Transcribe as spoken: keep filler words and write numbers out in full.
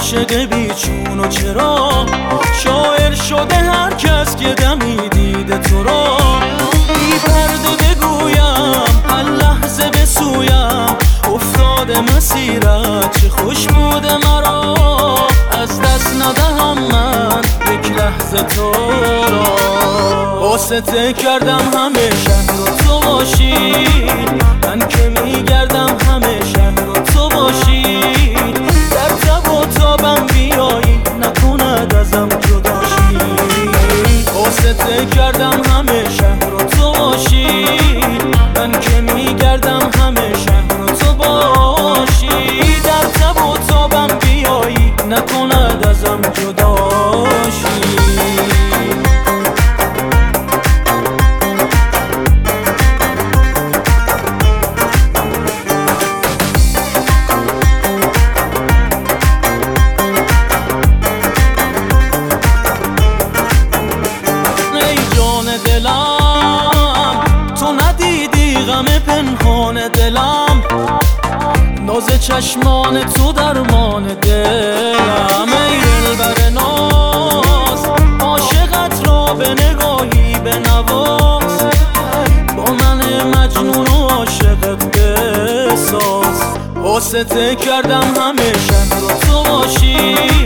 عاشق بیچون و چرا شاعر شده هر کس که دمی دیده تو را بی پرده بگویم هر لحظه به سویم افتاده مسیرت چه خوش بوده مرا از دست ندهم من یک لحظه تو را واسطه کردم همه شهر رو تو باشی من که میگردم همه شهر رو تو باشی در تب و تابم بیایی نکند ازم جداشی واسطه کردم همه شهر رو تو باشی من که میگردم همه شهر رو تو باشی در تب و تابم بیایی نکند ازم جداشی دلم تو ندیدی غم پنهان دلم ناز چشمان تو درمان دلم ای دلبر ناز عاشقت را به نگاهی به نواز با من مجنون و عاشقت بساز واسطه کردم همه شهر رو تو باشی